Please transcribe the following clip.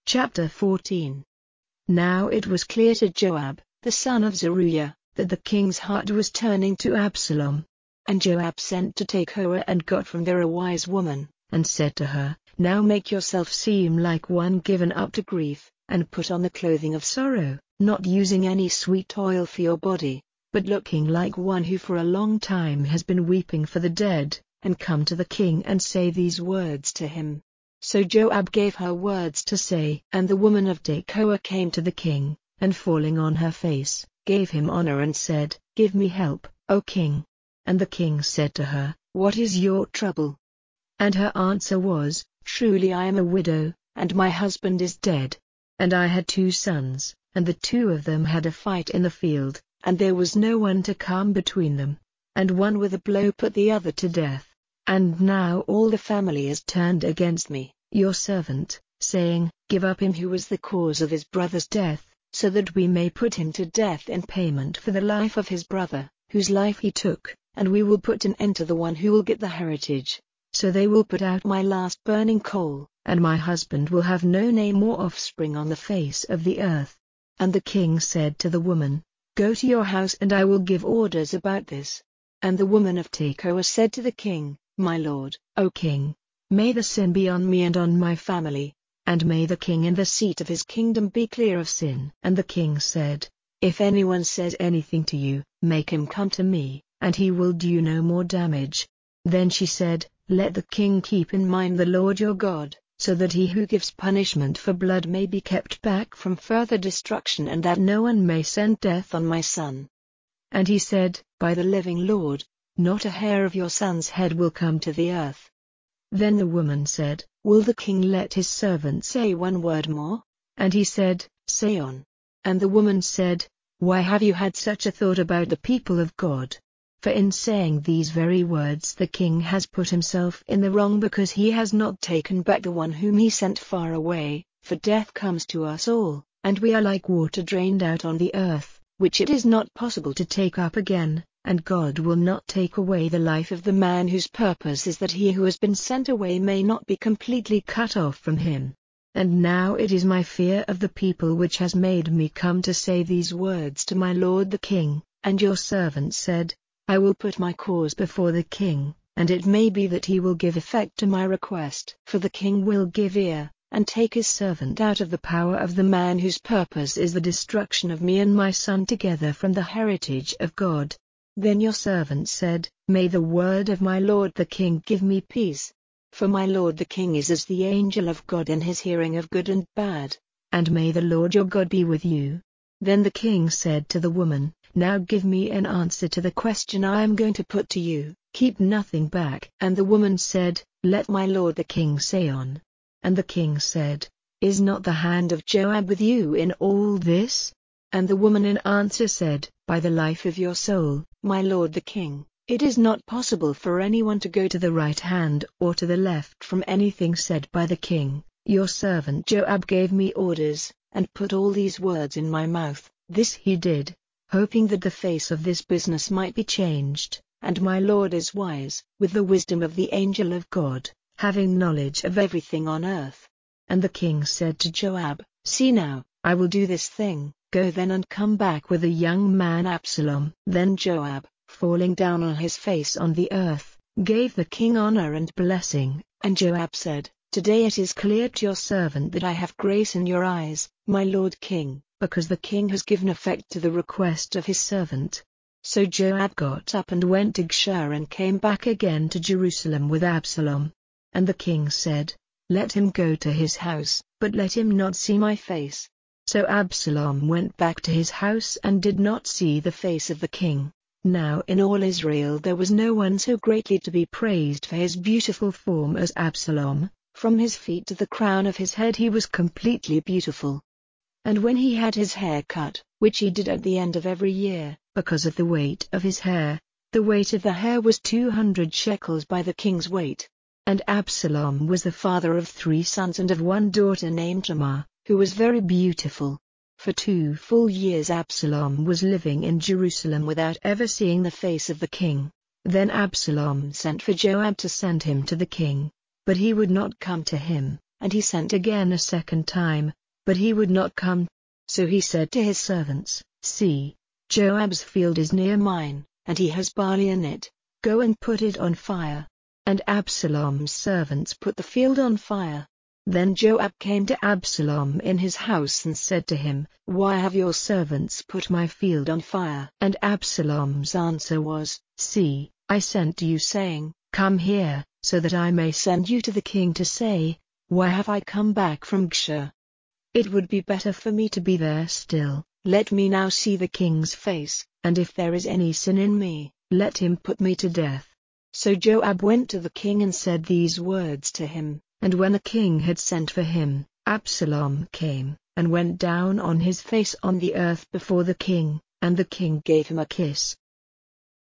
Chapter 14. Now it was clear to Joab, the son of Zeruiah, that the king's heart was turning to Absalom. And Joab sent to Tekoa and got from there a wise woman, and said to her, Now make yourself seem like one given up to grief, and put on the clothing of sorrow, not using any sweet oil for your body, but looking like one who for a long time has been weeping for the dead, and come to the king and say these words to him. So Joab gave her words to say, and the woman of Tekoa came to the king, and falling on her face, gave him honor and said, Give me help, O king. And the king said to her, What is your trouble? And her answer was, Truly I am a widow, and my husband is dead. And I had 2 sons, and the 2 of them had a fight in the field, and there was no one to come between them, and one with a blow put the other to death. And now all the family is turned against me, your servant, saying, Give up him who was the cause of his brother's death, so that we may put him to death in payment for the life of his brother, whose life he took, and we will put an end to the one who will get the heritage. So they will put out my last burning coal, and my husband will have no name or offspring on the face of the earth. And the king said to the woman, Go to your house and I will give orders about this. And the woman of Tekoa said to the king, My lord, O king, may the sin be on me and on my family, and may the king and the seat of his kingdom be clear of sin. And the king said, If anyone says anything to you, make him come to me, and he will do you no more damage. Then she said, Let the king keep in mind the Lord your God, so that he who gives punishment for blood may be kept back from further destruction, and that no one may send death on my son. And he said, By the living Lord, not a hair of your son's head will come to the earth. Then the woman said, Will the king let his servant say one word more? And he said, Say on. And the woman said, Why have you had such a thought about the people of God? For in saying these very words the king has put himself in the wrong, because he has not taken back the one whom he sent far away, for death comes to us all, and we are like water drained out on the earth, which it is not possible to take up again. And God will not take away the life of the man whose purpose is that he who has been sent away may not be completely cut off from him. And now it is my fear of the people which has made me come to say these words to my lord the king. And your servant said, I will put my cause before the king, and it may be that he will give effect to my request. For the king will give ear, and take his servant out of the power of the man whose purpose is the destruction of me and my son together from the heritage of God. Then your servant said, May the word of my lord the king give me peace. For my lord the king is as the angel of God in his hearing of good and bad. And may the Lord your God be with you. Then the king said to the woman, Now give me an answer to the question I am going to put to you, keep nothing back. And the woman said, Let my lord the king say on. And the king said, Is not the hand of Joab with you in all this? And the woman in answer said, By the life of your soul, my lord the king, it is not possible for anyone to go to the right hand or to the left from anything said by the king. Your servant Joab gave me orders, and put all these words in my mouth. This he did, hoping that the face of this business might be changed, and my lord is wise, with the wisdom of the angel of God, having knowledge of everything on earth. And the king said to Joab, See now, I will do this thing. Go then and come back with the young man Absalom. Then Joab, falling down on his face on the earth, gave the king honor and blessing. And Joab said, Today it is clear to your servant that I have grace in your eyes, my lord king, because the king has given effect to the request of his servant. So Joab got up and went to Geshur and came back again to Jerusalem with Absalom. And the king said, Let him go to his house, but let him not see my face. So Absalom went back to his house and did not see the face of the king. Now in all Israel there was no one so greatly to be praised for his beautiful form as Absalom. From his feet to the crown of his head he was completely beautiful. And when he had his hair cut, which he did at the end of every year, because of the weight of his hair, the weight of the hair was 200 shekels by the king's weight. And Absalom was the father of 3 sons and of one daughter named Tamar, who was very beautiful. For 2 full years Absalom was living in Jerusalem without ever seeing the face of the king. Then Absalom sent for Joab to send him to the king, but he would not come to him, and he sent again a second time, but he would not come. So he said to his servants, "See, Joab's field is near mine, and he has barley in it. Go and put it on fire." And Absalom's servants put the field on fire. Then Joab came to Absalom in his house and said to him, "Why have your servants put my field on fire?" And Absalom's answer was, "See, I sent you saying, 'Come here,' so that I may send you to the king to say, 'Why have I come back from Geshur? It would be better for me to be there still. Let me now see the king's face, and if there is any sin in me, let him put me to death.'" So Joab went to the king and said these words to him, and when the king had sent for him, Absalom came, and went down on his face on the earth before the king, and the king gave him a kiss.